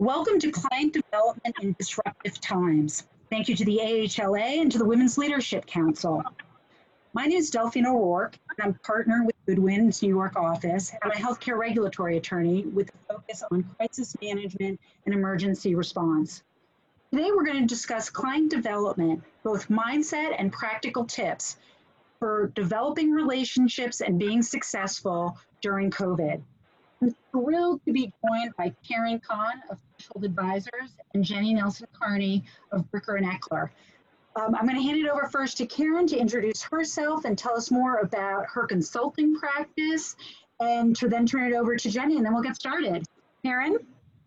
Welcome to Client Development in Disruptive Times. Thank you to the AHLA and to the Women's Leadership Council. My name is Delphine O'Rourke, and I'm partner with Goodwin's New York office. I'm a healthcare regulatory attorney with a focus on crisis management and emergency response. Today, we're going to discuss client development, both mindset and practical tips for developing relationships and being successful during COVID. I'm thrilled to be joined by Karen Kahn of Threshold Advisors and Jenny Nelson-Carney of Bricker and Eckler. I'm going to hand it over first to Karen to introduce herself and tell us more about her consulting practice, and to then turn it over to Jenny, and then we'll get started. Karen?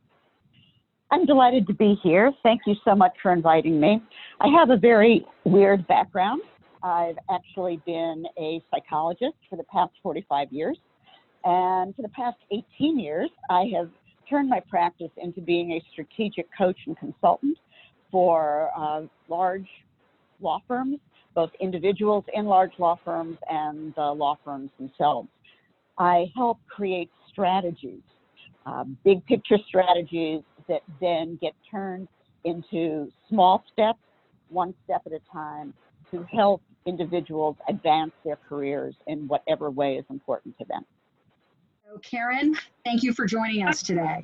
I'm delighted to be here. Thank you so much for inviting me. I have a very weird background. I've actually been a psychologist for the past 45 years. And for the past 18 years, I have turned my practice into being a strategic coach and consultant for large law firms, both individuals in large law firms and the law firms themselves. I help create strategies, big picture strategies that then get turned into small steps, one step at a time, to help individuals advance their careers in whatever way is important to them. So Karen, thank you for joining us today.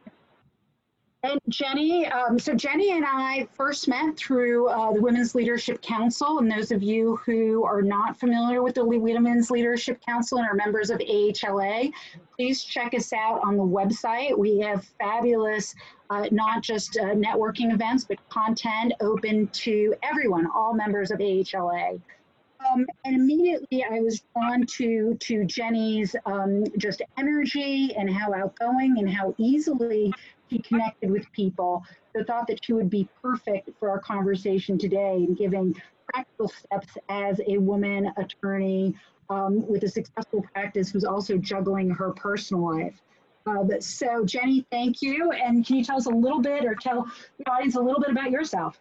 And Jenny, so Jenny and I first met through the Women's Leadership Council, and those of you who are not familiar with the Women's Leadership Council and are members of AHLA, please check us out on the website. We have fabulous, not just networking events, but content open to everyone, all members of AHLA. And immediately I was drawn to Jenny's just energy and how outgoing and how easily she connected with people. So I thought that she would be perfect for our conversation today in giving practical steps as a woman attorney with a successful practice who's also juggling her personal life. So Jenny, thank you. And can you tell us a little bit, or tell the audience a little bit about yourself?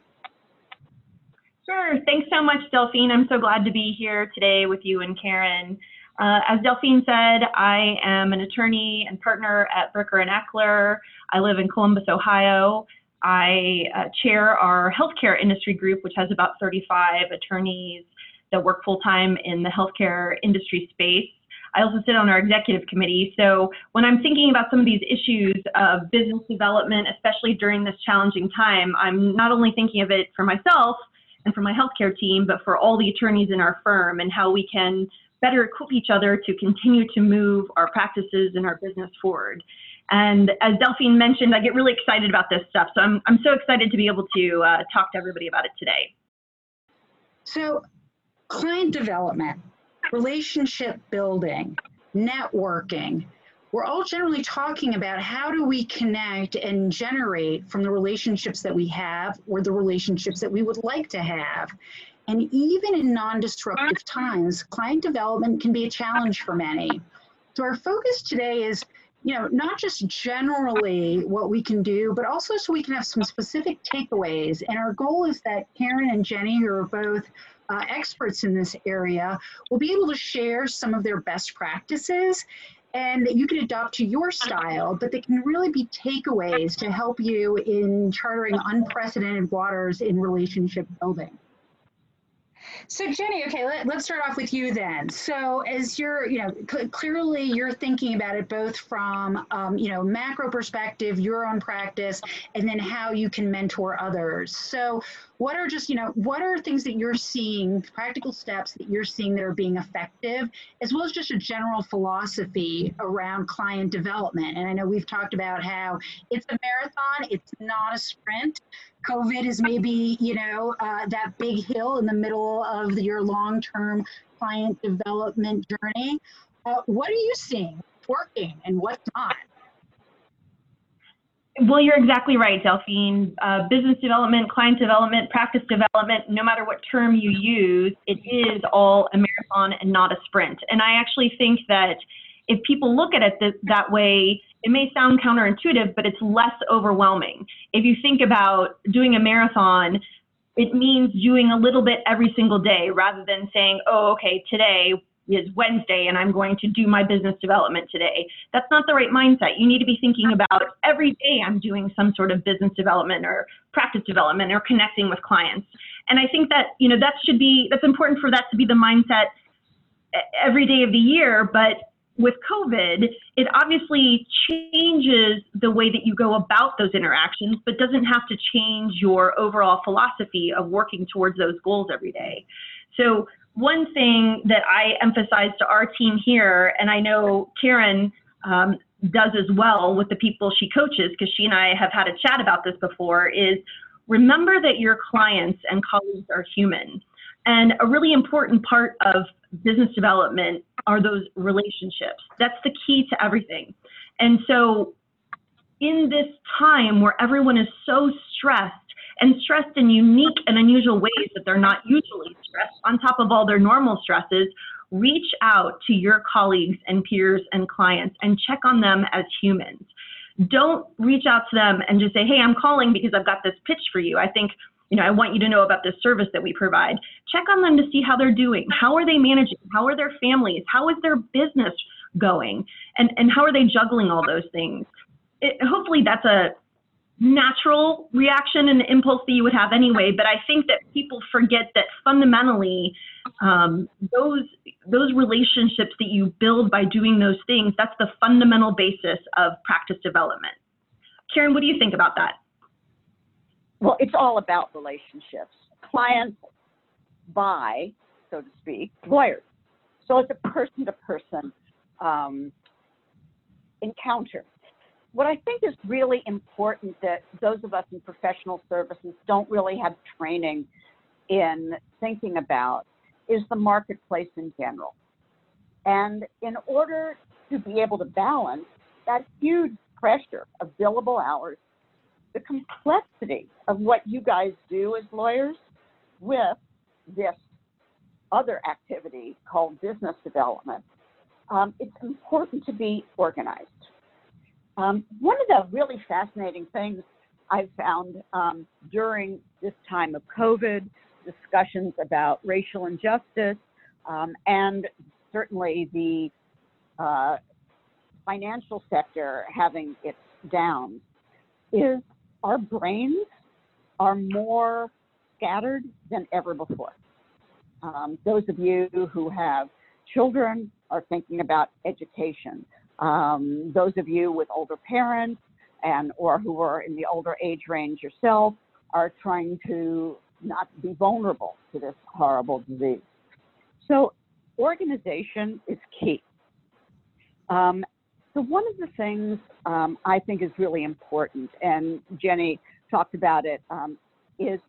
Sure. Thanks so much, Delphine. I'm so glad to be here today with you and Karen. As Delphine said, I am an attorney and partner at Bricker and Eckler. I live in Columbus, Ohio. I chair our healthcare industry group, which has about 35 attorneys that work full-time in the healthcare industry space. I also sit on our executive committee. So when I'm thinking about some of these issues of business development, especially during this challenging time, I'm not only thinking of it for myself and for my healthcare team, but for all the attorneys in our firm, and how we can better equip each other to continue to move our practices and our business forward. And as Delphine mentioned, I get really excited about this stuff. So I'm so excited to be able to talk to everybody about it today. So client development, relationship building, networking, we're all generally talking about how do we connect and generate from the relationships that we have or the relationships that we would like to have. And even in non-disruptive times, client development can be a challenge for many. So our focus today is, not just generally what we can do, but also so we can have some specific takeaways. And our goal is that Karen and Jenny, who are both experts in this area, will be able to share some of their best practices and that you can adopt to your style, but they can really be takeaways to help you in charting unprecedented waters in relationship building. So Jenny, okay, let's start off with you then. So as you're, clearly you're thinking about it both from, macro perspective, your own practice, and then how you can mentor others. So what are just, what are things that you're seeing, practical steps that you're seeing that are being effective, as well as just a general philosophy around client development? And I know we've talked about how it's a marathon, it's not a sprint. COVID is maybe, that big hill in the middle of your long-term client development journey. What are you seeing? What's working and what's not? Well, you're exactly right, Delphine. Business development, client development, practice development, no matter what term you use, it is all a marathon and not a sprint. And I actually think that if people look at it that way, it may sound counterintuitive, but it's less overwhelming. If you think about doing a marathon, it means doing a little bit every single day rather than saying, oh, okay, today is Wednesday and I'm going to do my business development today. That's not the right mindset. You need to be thinking about every day I'm doing some sort of business development or practice development or connecting with clients. And I think that, that's important for that to be the mindset every day of the year. But with COVID, it obviously changes the way that you go about those interactions, but doesn't have to change your overall philosophy of working towards those goals every day. So one thing that I emphasize to our team here, and I know Karen does as well with the people she coaches, because she and I have had a chat about this before, is remember that your clients and colleagues are human. And a really important part of business development are those relationships. That's the key to everything. And so in this time where everyone is so stressed in unique and unusual ways that they're not usually stressed, on top of all their normal stresses, reach out to your colleagues and peers and clients and check on them as humans. Don't reach out to them and just say, hey, I'm calling because I've got this pitch for you. I think, I want you to know about this service that we provide. Check on them to see how they're doing. How are they managing? How are their families? How is their business going? And how are they juggling all those things? Hopefully that's a natural reaction and impulse that you would have anyway, but I think that people forget that fundamentally those relationships that you build by doing those things, that's the fundamental basis of practice development. Karen, what do you think about that? Well, it's all about relationships. Clients buy, so to speak, lawyers. So it's a person-to-person encounter. What I think is really important that those of us in professional services don't really have training in thinking about is the marketplace in general. And in order to be able to balance that huge pressure of billable hours, the complexity of what you guys do as lawyers with this other activity called business development, it's important to be organized. One of the really fascinating things I've found during this time of COVID, discussions about racial injustice, and certainly the financial sector having its downs, is our brains are more scattered than ever before. Those of you who have children are thinking about education. Those of you with older parents or who are in the older age range yourself are trying to not be vulnerable to this horrible disease. So organization is key. So one of the things I think is really important, and Jenny talked about it, is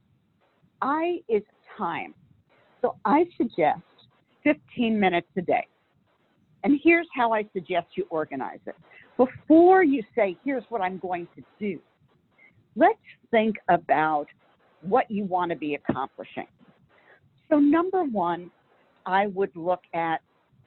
time. So I suggest 15 minutes a day. And here's how I suggest you organize it. Before you say, here's what I'm going to do, let's think about what you want to be accomplishing. So number one, I would look at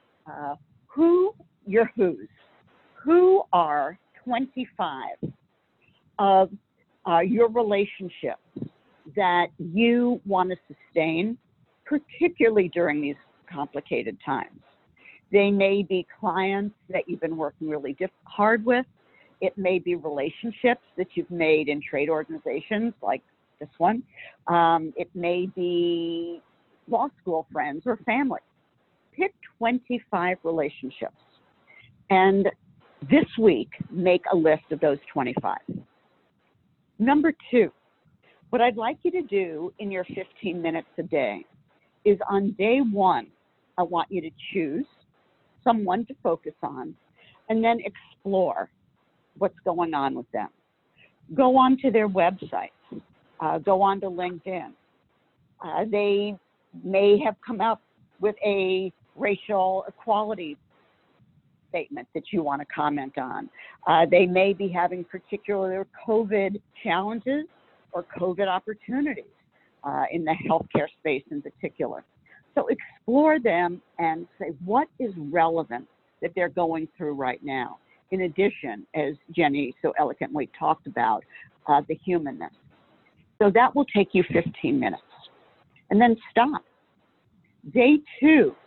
your who's. Who are 25 of your relationships that you want to sustain, particularly during these complicated times? They may be clients that you've been working really hard with. It may be relationships that you've made in trade organizations like this one. It may be law school friends or family. Pick 25 relationships. And this week, make a list of those 25. Number two, what I'd like you to do in your 15 minutes a day is on day one, I want you to choose someone to focus on and then explore what's going on with them. Go on to their website, go on to LinkedIn. They may have come up with a racial equality statement that you want to comment on. They may be having particular COVID challenges or COVID opportunities in the healthcare space in particular. So explore them and say what is relevant that they're going through right now. In addition, as Jenny so eloquently talked about, the humanness. So that will take you 15 minutes. And then stop. Day two,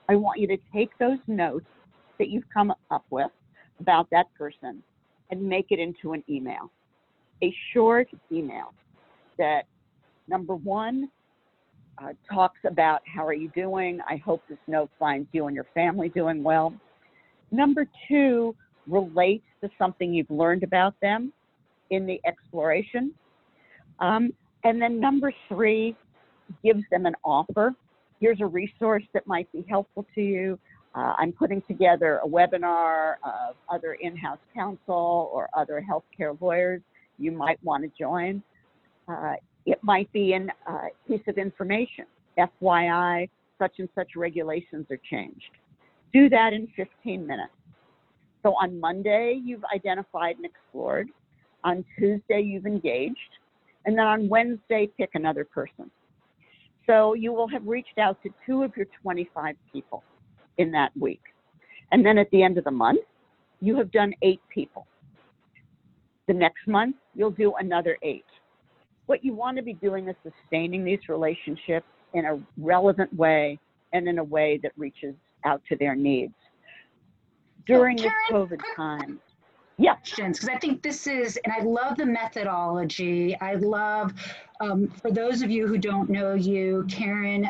I want you to take those notes that you've come up with about that person and make it into an email, a short email that, number one, talks about how are you doing? I hope this note finds you and your family doing well. Number two, relates to something you've learned about them in the exploration. And then number three, gives them an offer. Here's a resource that might be helpful to you. I'm putting together a webinar of other in-house counsel or other healthcare lawyers you might want to join. It might be a piece of information. FYI, such and such regulations are changed. Do that in 15 minutes. So on Monday, you've identified and explored. On Tuesday, you've engaged. And then on Wednesday, pick another person. So you will have reached out to 2 of your 25 people in that week. And then at the end of the month, you have done 8 people. The next month, you'll do another 8. What you want to be doing is sustaining these relationships in a relevant way and in a way that reaches out to their needs. During this COVID time, yeah. Because I think this is, and I love the methodology. I love, for those of you who don't know you, Karen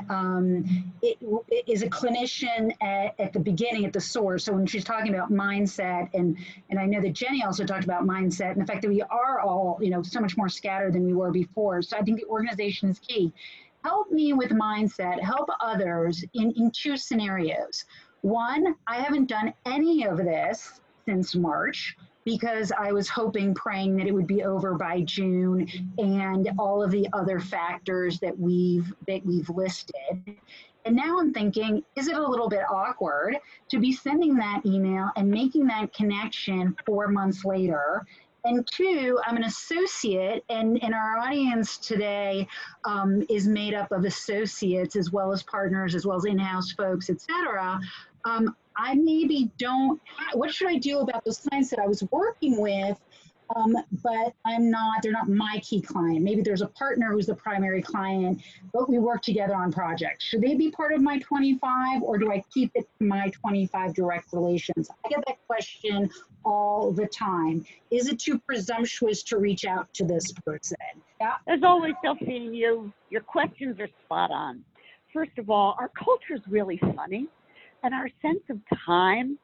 is a clinician at the beginning, at the source. So when she's talking about mindset, and I know that Jenny also talked about mindset and the fact that we are all, so much more scattered than we were before. So I think the organization is key. Help me with mindset, help others in 2 scenarios. One, I haven't done any of this since March, because I was hoping, praying that it would be over by June, and all of the other factors that we've listed. And now I'm thinking, is it a little bit awkward to be sending that email and making that connection 4 months later? And 2, I'm an associate, and our audience today is made up of associates as well as partners, as well as in-house folks, et cetera. I maybe don't, what should I do about those clients that I was working with, but they're not my key client. Maybe there's a partner who's the primary client, but we work together on projects. Should they be part of my 25, or do I keep it to my 25 direct relations? I get that question all the time. Is it too presumptuous to reach out to this person? Yeah. As always, Delphine, your questions are spot on. First of all, our culture is really funny. And our sense of time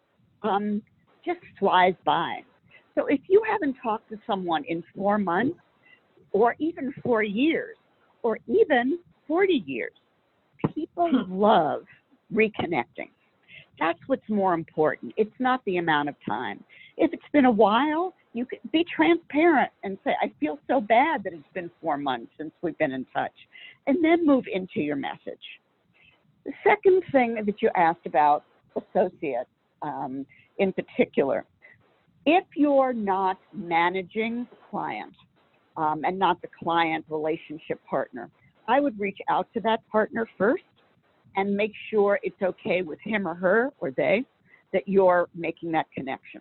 just flies by. So if you haven't talked to someone in 4 months, or even 4 years, or even 40 years, people love reconnecting. That's what's more important. It's not the amount of time. If it's been a while, you can be transparent and say, I feel so bad that it's been 4 months since we've been in touch, and then move into your message. The second thing that you asked about, associates in particular, if you're not managing the client and not the client relationship partner, I would reach out to that partner first and make sure it's okay with him or her or they that you're making that connection.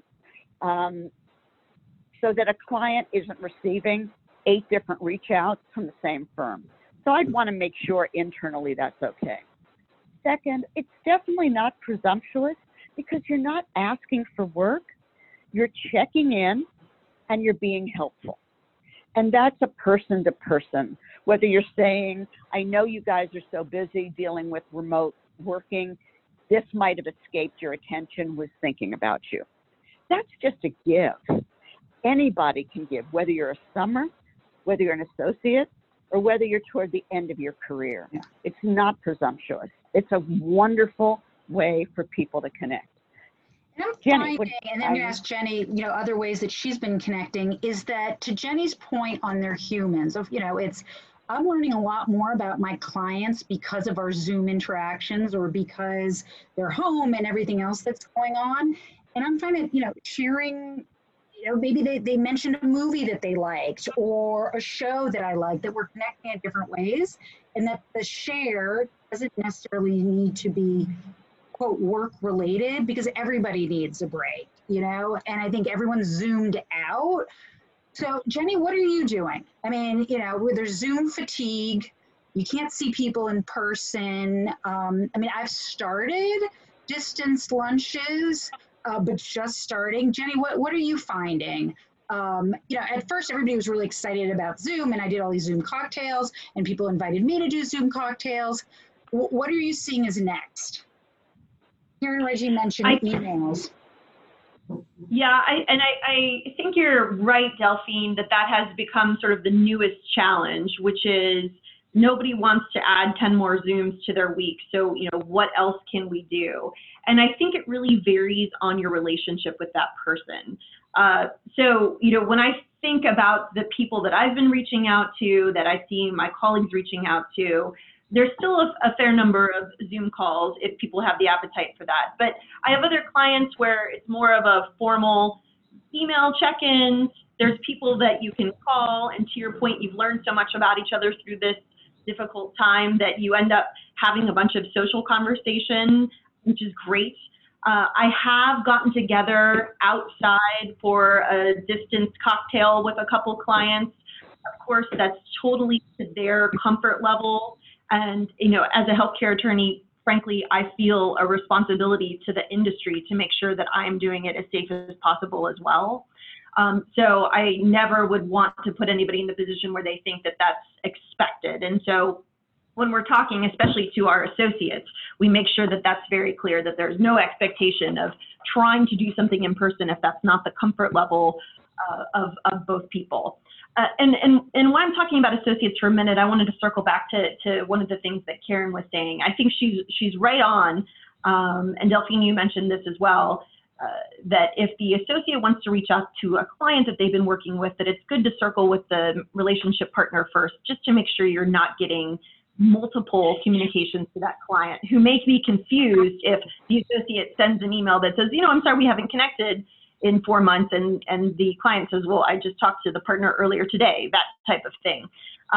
So that a client isn't receiving 8 different reach outs from the same firm. So I'd want to make sure internally that's okay. Second, it's definitely not presumptuous because you're not asking for work. You're checking in and you're being helpful. And that's a person to person. Whether you're saying, I know you guys are so busy dealing with remote working, this might have escaped your attention, was thinking about you. That's just a give. Anybody can give, whether you're a summer, whether you're an associate, or whether you're toward the end of your career. Yeah. It's not presumptuous. It's a wonderful way for people to connect. And I'm Jenny, finding, and then you ask Jenny, other ways that she's been connecting, is that to Jenny's point on their humans, I'm learning a lot more about my clients because of our Zoom interactions or because they're home and everything else that's going on. And I'm trying to, sharing, maybe they mentioned a movie that they liked or a show that I liked, that we're connecting in different ways, and that the share doesn't necessarily need to be, quote, work related, because everybody needs a break, and I think everyone's zoomed out. So Jenny, what are you doing? I mean, there's Zoom fatigue. You can't see people in person. I mean, I've started distance lunches, but just starting. Jenny, what are you finding? You know, at first everybody was really excited about Zoom, and I did all these Zoom cocktails, and people invited me to do Zoom cocktails. What are you seeing as next? Karen Reggie mentioned emails. Yeah, I think you're right, Delphine, that has become sort of the newest challenge, which is nobody wants to add 10 more Zooms to their week. So, you know, what else can we do? And I think it really varies on your relationship with that person. So, you know, when I think about the people that I've been reaching out to, that I see my colleagues reaching out to, there's still a fair number of Zoom calls if people have the appetite for that. But I have other clients where it's more of a formal email check-in. There's people that you can call, and to your point, you've learned so much about each other through this difficult time that you end up having a bunch of social conversation, which is great. I have gotten together outside for a distance cocktail with a couple clients. Of course, that's totally to their comfort level. And, you know, as a healthcare attorney, frankly, I feel a responsibility to the industry to make sure that I am doing it as safe as possible as well. So I never would want to put anybody in the position where they think that that's expected. And so when we're talking, especially to our associates, we make sure that that's very clear, that there's no expectation of trying to do something in person if that's not the comfort level of both people. And when I'm talking about associates for a minute, I wanted to circle back to one of the things that Karen was saying. I think she's right on, and Delphine, you mentioned this as well, that if the associate wants to reach out to a client that they've been working with, that it's good to circle with the relationship partner first, just to make sure you're not getting multiple communications to that client who may be confused if the associate sends an email that says, you know, I'm sorry, we haven't connected in 4 months, and the client says, well, I just talked to the partner earlier today, that type of thing.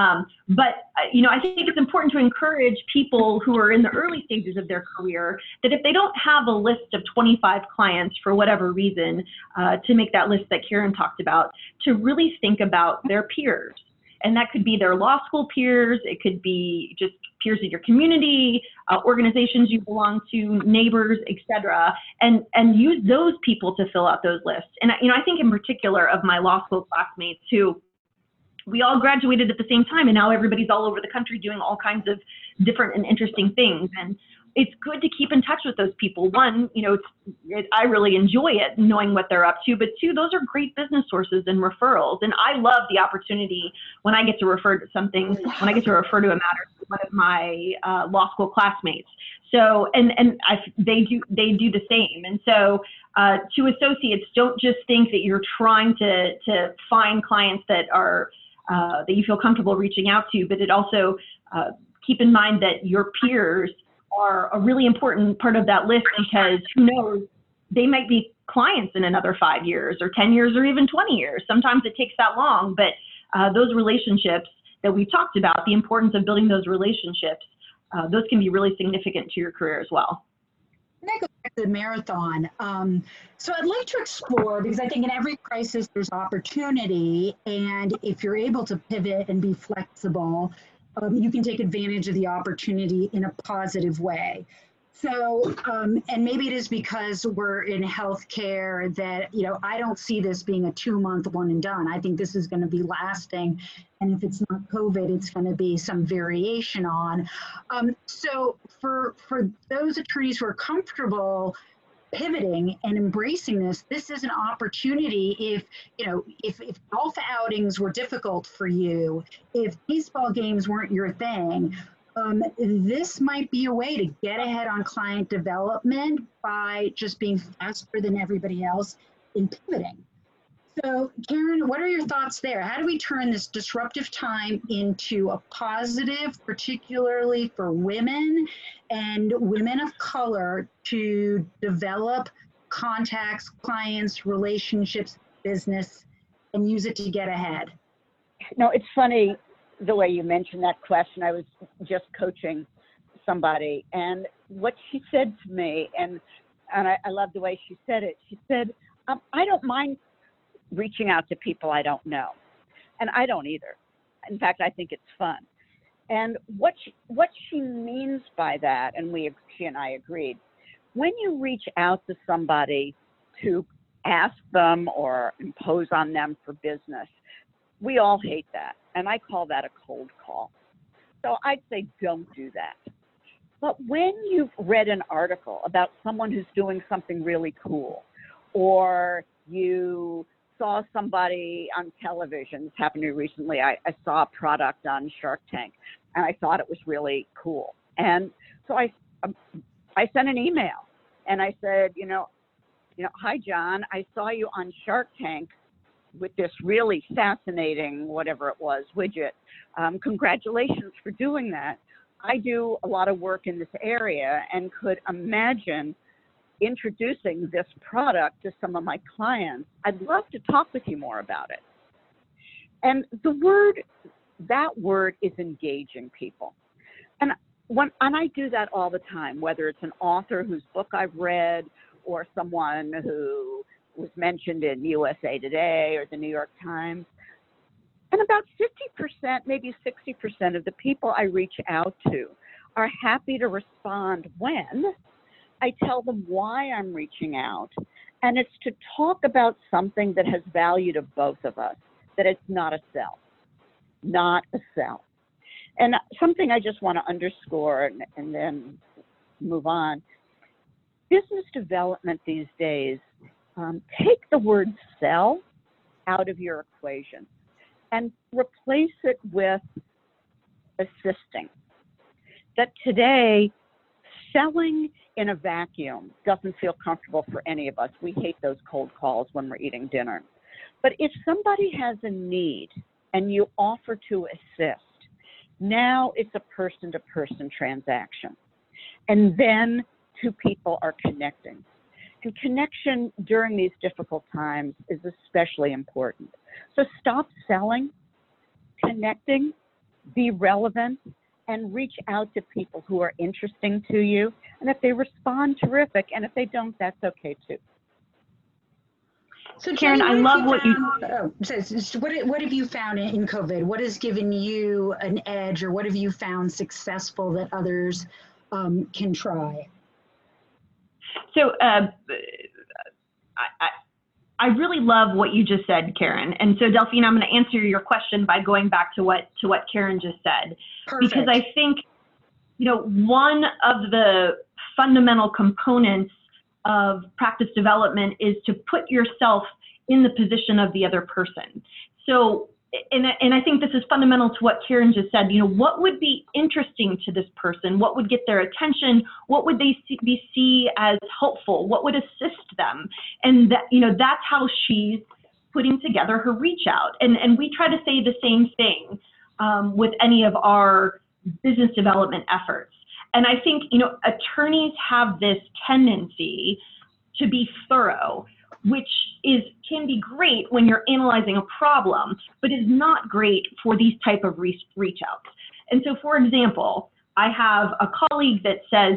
But you know, I think it's important to encourage people who are in the early stages of their career that if they don't have a list of 25 clients for whatever reason, to make that list that Karen talked about, to really think about their peers. And that could be their law school peers, it could be just peers in your community, organizations you belong to, neighbors, etc., and use those people to fill out those lists. And you know, I think in particular of my law school classmates who, we all graduated at the same time, and now everybody's all over the country doing all kinds of different and interesting things. And it's good to keep in touch with those people. One, you know, I really enjoy it, knowing what they're up to, but two, those are great business sources and referrals. And I love the opportunity when I get to refer to something, when I get to refer to a matter to one of my law school classmates. So, they do the same. And so to associates, don't just think that you're trying to find clients that are, that you feel comfortable reaching out to, but it also keep in mind that your peers are a really important part of that list, because who knows, they might be clients in another 5 years or 10 years or even 20 years. Sometimes it takes that long, but those relationships that we talked about, the importance of building those relationships, those can be really significant to your career as well. And that goes back to the marathon. So I'd like to explore, because I think in every crisis there's opportunity, and if you're able to pivot and be flexible, you can take advantage of the opportunity in a positive way. So, and maybe it is because we're in healthcare that, you know, I don't see this being a 2-month one and done. I think this is going to be lasting. And if it's not COVID, it's going to be some variation on. So for those attorneys who are comfortable pivoting and embracing this is an opportunity. If, you know, if golf outings were difficult for you, if baseball games weren't your thing, this might be a way to get ahead on client development by just being faster than everybody else in pivoting. So Karen, what are your thoughts there? How do we turn this disruptive time into a positive, particularly for women and women of color, to develop contacts, clients, relationships, business, and use it to get ahead? No, it's funny the way you mentioned that question. I was just coaching somebody, and what she said to me, and I love the way she said it. She said, I don't mind reaching out to people I don't know. And I don't either. In fact, I think it's fun. And what she means by that, and she and I agreed, when you reach out to somebody to ask them or impose on them for business, we all hate that. And I call that a cold call. So I'd say don't do that. But when you've read an article about someone who's doing something really cool, or you saw somebody on television, this happened to me recently, I saw a product on Shark Tank, and I thought it was really cool. And so I sent an email, and I said, hi, John, I saw you on Shark Tank with this really fascinating, whatever it was, widget. Congratulations for doing that. I do a lot of work in this area and could imagine introducing this product to some of my clients. I'd love to talk with you more about it. And that word is engaging people. And I do that all the time, whether it's an author whose book I've read or someone who was mentioned in USA Today or the New York Times. And about 50%, maybe 60% of the people I reach out to are happy to respond when I tell them why I'm reaching out. And it's to talk about something that has value to both of us, that it's not a sell, not a sell. And something I just want to underscore and then move on. Business development these days, take the word sell out of your equation and replace it with assisting. That today, selling in a vacuum doesn't feel comfortable for any of us. We hate those cold calls when we're eating dinner. But if somebody has a need and you offer to assist, now it's a person-to-person transaction. And then two people are connecting. And connection during these difficult times is especially important. So stop selling, connecting, be relevant, and reach out to people who are interesting to you. And if they respond, terrific. And if they don't, that's okay too. So Karen, I love what you... What have you found in COVID? What has given you an edge, or what have you found successful that others can try? So I really love what you just said, Karen. And so Delphine, I'm going to answer your question by going back to what Karen just said. Perfect. Because I think, one of the fundamental components of practice development is to put yourself in the position of the other person. So, and I think this is fundamental to what Karen just said. What would be interesting to this person? What would get their attention? What would they see as helpful? What would assist them? And that, that's how she's putting together her reach out. And we try to say the same thing with any of our business development efforts. And I think, attorneys have this tendency to be thorough, which can be great when you're analyzing a problem, but is not great for these type of reach outs. And so, for example, I have a colleague that says,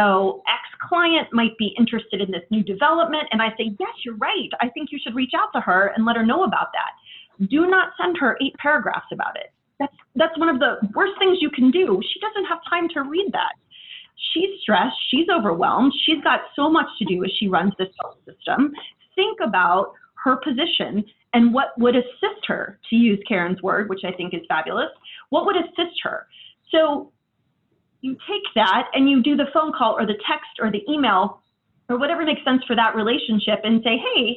X client might be interested in this new development. And I say, yes, you're right. I think you should reach out to her and let her know about that. Do not send her 8 paragraphs about it. That's one of the worst things you can do. She doesn't have time to read that. She's stressed. She's overwhelmed. She's got so much to do as she runs this health system. Think about her position and what would assist her, to use Karen's word, which I think is fabulous. What would assist her? So you take that and you do the phone call or the text or the email or whatever makes sense for that relationship and say, hey,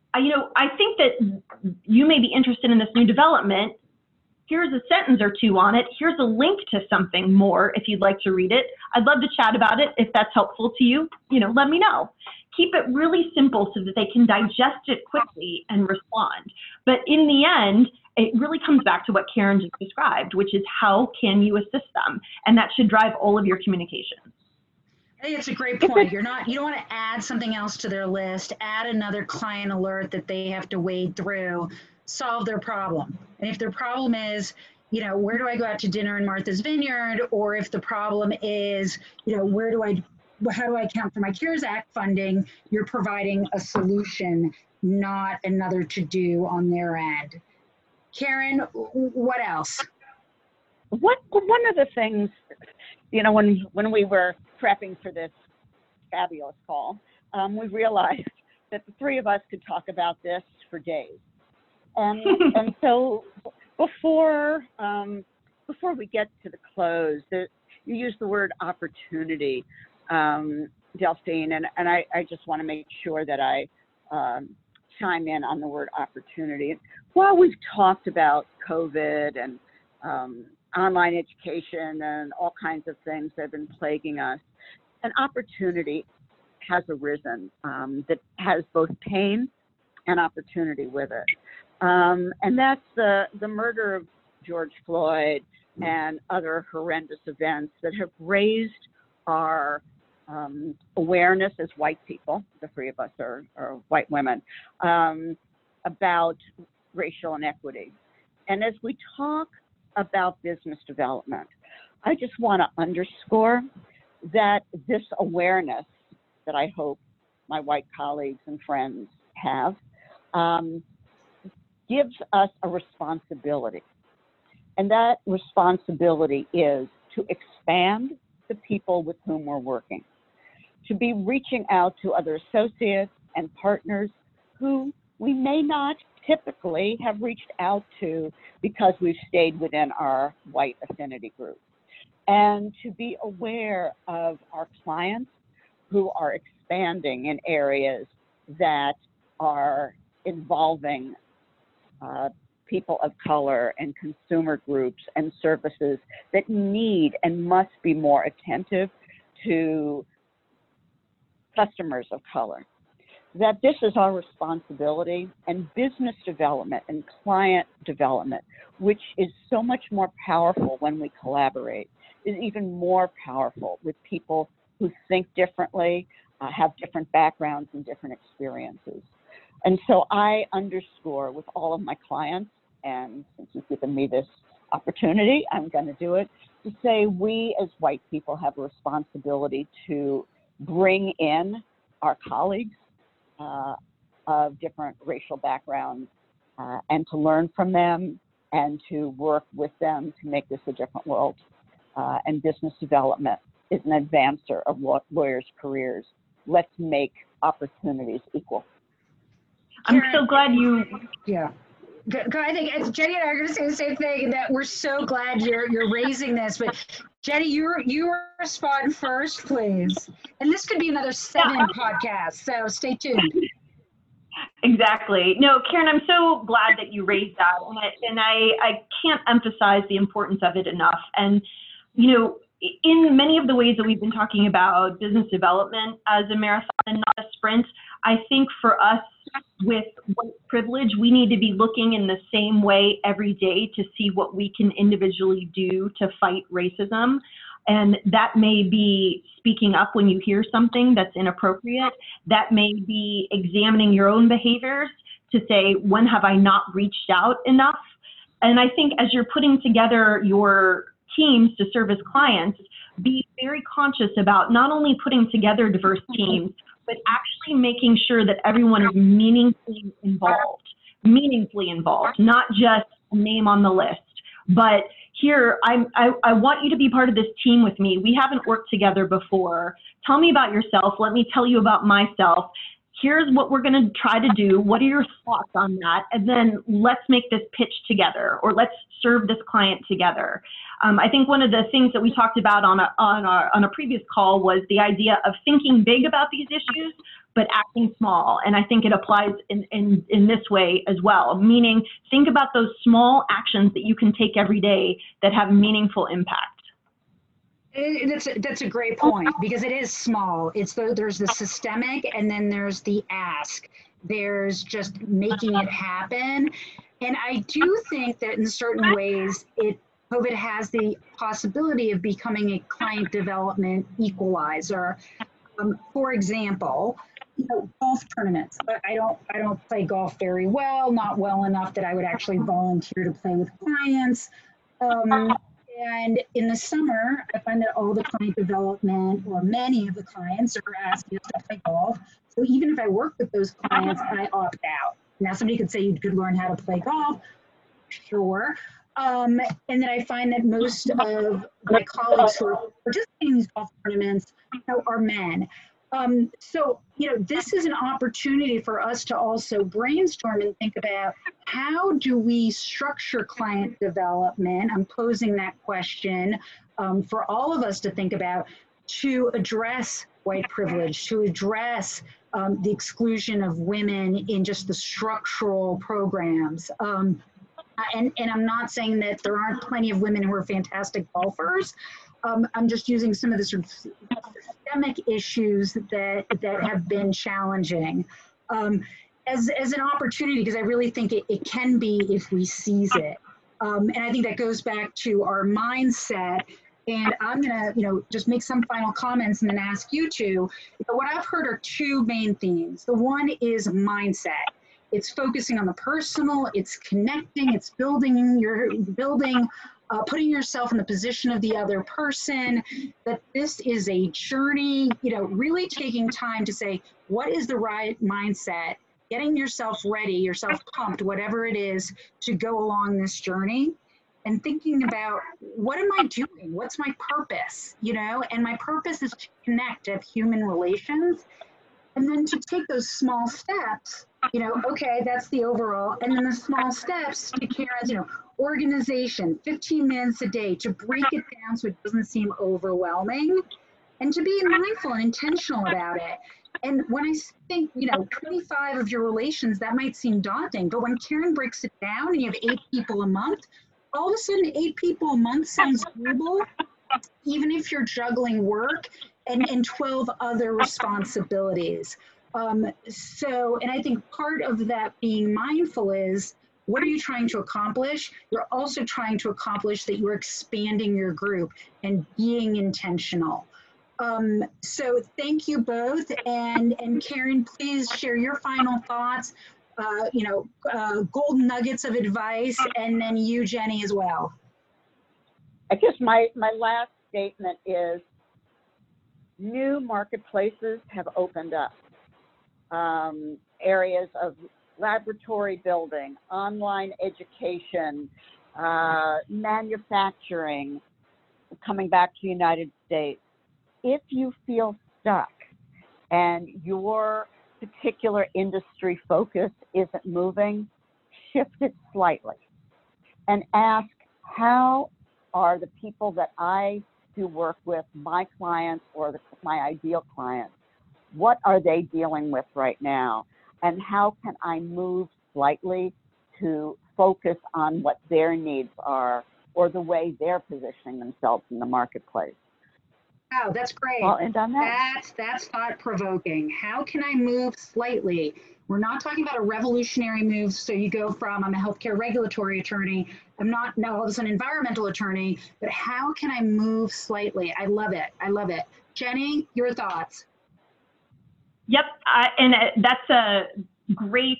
I think that you may be interested in this new development. Here's a sentence or 2 on it. Here's a link to something more if you'd like to read it. I'd love to chat about it. If that's helpful to you, let me know. Keep it really simple so that they can digest it quickly and respond. But in the end, it really comes back to what Karen just described, which is how can you assist them? And that should drive all of your communication. I think it's a great point. You don't want to add something else to their list, add another client alert that they have to wade through, solve their problem. And if their problem is, where do I go out to dinner in Martha's Vineyard? Or if the problem is, how do I account for my CARES Act funding? You're providing a solution, not another to-do on their end. Karen, what else? one of the things, you know, when we were prepping for this fabulous call, we realized that the three of us could talk about this for days. And so before we get to the close, you use the word opportunity, Delphine, and I just want to make sure that I chime in on the word opportunity. While we've talked about COVID and online education and all kinds of things that have been plaguing us, an opportunity has arisen that has both pain and opportunity with it. And that's the murder of George Floyd and other horrendous events that have raised our awareness as white people, the three of us are white women, about racial inequity. And as we talk about business development, I just want to underscore that this awareness that I hope my white colleagues and friends have gives us a responsibility. And that responsibility is to expand the people with whom we're working, to be reaching out to other associates and partners who we may not typically have reached out to because we've stayed within our white affinity group, and to be aware of our clients who are expanding in areas that are involving people of color and consumer groups and services that need and must be more attentive to customers of color. That this is our responsibility, and business development and client development, which is so much more powerful when we collaborate, is even more powerful with people who think differently, have different backgrounds and different experiences. And so I underscore with all of my clients, and since you've given me this opportunity, I'm going to do it, to say we as white people have a responsibility to bring in our colleagues of different racial backgrounds and to learn from them and to work with them to make this a different world. And business development is an advancer of lawyers' careers. Let's make opportunities equal. I'm so glad you. Yeah. I think Jenny and I are going to say the same thing, that we're so glad you're raising this. But Jenny, you respond first, please. And this could be another 7 podcasts, so stay tuned. Exactly. No, Karen, I'm so glad that you raised that, and I can't emphasize the importance of it enough. And you know, in many of the ways that we've been talking about business development as a marathon and not a sprint, I think for us with white privilege, we need to be looking in the same way every day to see what we can individually do to fight racism. And that may be speaking up when you hear something that's inappropriate. That may be examining your own behaviors to say, when have I not reached out enough? And I think as you're putting together your teams to service clients, be very conscious about not only putting together diverse teams, but actually making sure that everyone is meaningfully involved, not just a name on the list. But here, I want you to be part of this team with me. We haven't worked together before. Tell me about yourself. Let me tell you about myself. Here's what we're going to try to do. What are your thoughts on that? And then let's make this pitch together, or let's serve this client together. I think one of the things that we talked about on a previous call was the idea of thinking big about these issues, but acting small. And I think it applies in this way as well, meaning think about those small actions that you can take every day that have meaningful impact. That's a great point, because it is small. There's the systemic, and then there's the ask. There's just making it happen. And I do think that in certain ways, COVID has the possibility of becoming a client development equalizer. For example, golf tournaments. I don't play golf very well, not well enough that I would actually volunteer to play with clients. And in the summer, I find that all the client development, or many of the clients, are asking us to play golf. So even if I work with those clients, I opt out. Now, somebody could say you could learn how to play golf. Sure. And then I find that most of my colleagues who are participating in these golf tournaments, are men. So, this is an opportunity for us to also brainstorm and think about how do we structure client development? I'm posing that question for all of us to think about, to address white privilege, to address the exclusion of women in just the structural programs. And I'm not saying that there aren't plenty of women who are fantastic golfers. I'm just using some of the sort of systemic issues that have been challenging as an opportunity, because I really think it can be if we seize it. And I think that goes back to our mindset. And I'm going to, just make some final comments and then ask you to. What I've heard are two main themes. The one is mindset. It's focusing on the personal, it's connecting, it's putting yourself in the position of the other person, that this is a journey, really taking time to say, what is the right mindset, getting yourself ready, yourself pumped, whatever it is, to go along this journey, and thinking about, what am I doing? What's my purpose? And my purpose is to connect, to have human relations, and then to take those small steps, okay, that's the overall. And then the small steps to Karen's, organization, 15 minutes a day, to break it down so it doesn't seem overwhelming, and to be mindful and intentional about it. And when I think, 25 of your relations, that might seem daunting, but when Karen breaks it down and you have 8 people a month, all of a sudden 8 people a month sounds doable, even if you're juggling work and 12 other responsibilities. And I think part of that being mindful is, what are you trying to accomplish? You're also trying to accomplish that you're expanding your group and being intentional. So thank you both. And Karen, please share your final thoughts, golden nuggets of advice, and then you, Jenny, as well. I guess my last statement is, new marketplaces have opened up. Areas of laboratory building, online education, manufacturing, coming back to the United States. If you feel stuck and your particular industry focus isn't moving, shift it slightly and ask, how are the people that I do work with, my clients or my ideal clients, what are they dealing with right now? And how can I move slightly to focus on what their needs are or the way they're positioning themselves in the marketplace? Wow, that's great. I'll end on that. That's thought-provoking. How can I move slightly? We're not talking about a revolutionary move, so you go from, I'm a healthcare regulatory attorney, I'm not now all of a sudden environmental attorney, but how can I move slightly? I love it. I love it. Jenny, your thoughts? Yep, and that's a great,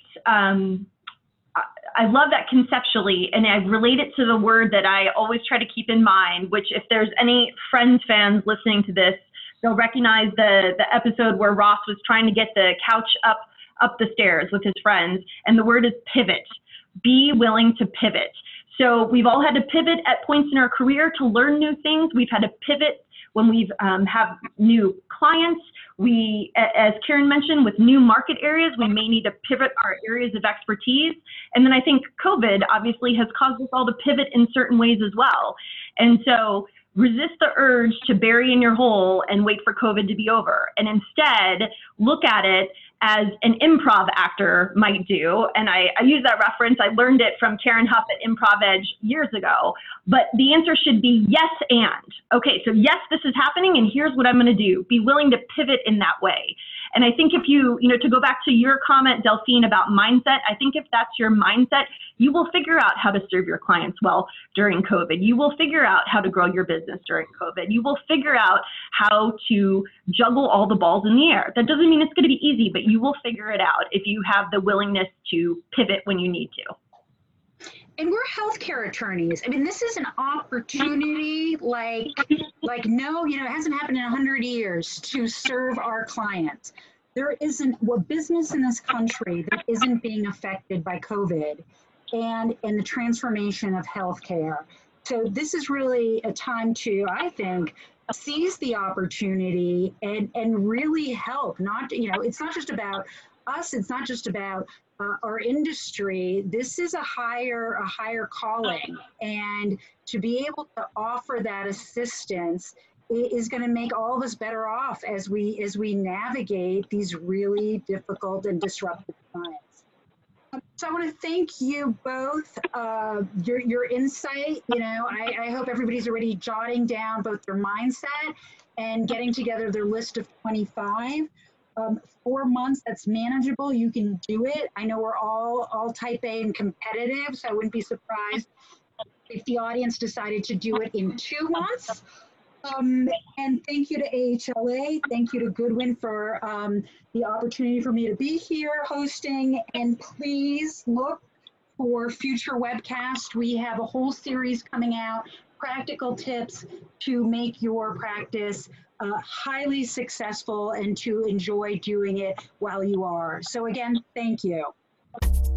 I love that conceptually, and I relate it to the word that I always try to keep in mind, which if there's any Friends fans listening to this, they'll recognize the episode where Ross was trying to get the couch up the stairs with his friends, and the word is pivot. Be willing to pivot. So we've all had to pivot at points in our career to learn new things. We've had to pivot when we've have new clients. We, as Karen mentioned, with new market areas, we may need to pivot our areas of expertise. And then I think COVID obviously has caused us all to pivot in certain ways as well. And so resist the urge to bury in your hole and wait for COVID to be over. And instead, look at it as an improv actor might do. And I use that reference. I learned it from Karen Huff at Improv Edge years ago. But the answer should be yes and. Okay, so yes, this is happening, and here's what I'm going to do. Be willing to pivot in that way. And I think if you to go back to your comment, Delphine, about mindset, I think if that's your mindset, you will figure out how to serve your clients well during COVID. You will figure out how to grow your business during COVID. You will figure out how to juggle all the balls in the air. That doesn't mean it's going to be easy, but you will figure it out if you have the willingness to pivot when you need to. And we're healthcare attorneys. I mean, this is an opportunity like no, it hasn't happened in 100 years to serve our clients. There isn't business in this country that isn't being affected by COVID and the transformation of healthcare. So this is really a time to, I think, seize the opportunity and really help. Not, it's not just about us. It's not just about our industry. This is a higher calling, and to be able to offer that assistance is going to make all of us better off as we navigate these really difficult and disruptive times. So I want to thank you both. Your insight, I hope everybody's already jotting down both their mindset and getting together their list of 25. 4 months, that's manageable. You can do it. I know we're all type A and competitive, so I wouldn't be surprised if the audience decided to do it in 2 months. And thank you to AHLA. Thank you to Goodwin for the opportunity for me to be here hosting. And please look for future webcasts. We have a whole series coming out, practical tips to make your practice highly successful and to enjoy doing it while you are. So again, thank you.